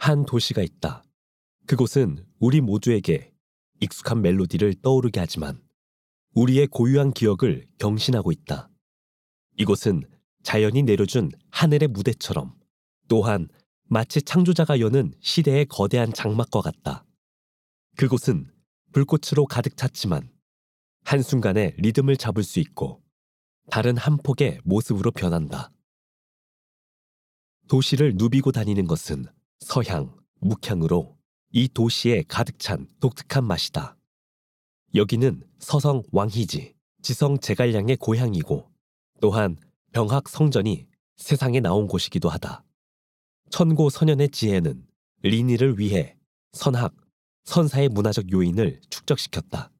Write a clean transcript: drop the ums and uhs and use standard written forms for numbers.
한 도시가 있다. 그곳은 우리 모두에게 익숙한 멜로디를 떠오르게 하지만 우리의 고유한 기억을 경신하고 있다. 이곳은 자연이 내려준 하늘의 무대처럼 또한 마치 창조자가 여는 시대의 거대한 장막과 같다. 그곳은 불꽃으로 가득 찼지만 한순간에 리듬을 잡을 수 있고 다른 한 폭의 모습으로 변한다. 도시를 누비고 다니는 것은 서향, 묵향으로 이 도시에 가득 찬 독특한 맛이다. 여기는 서성 왕희지, 지성 제갈량의 고향이고 또한 병학 성전이 세상에 나온 곳이기도 하다. 천고 선현의 지혜는 린이를 위해 선학, 선사의 문화적 요인을 축적시켰다.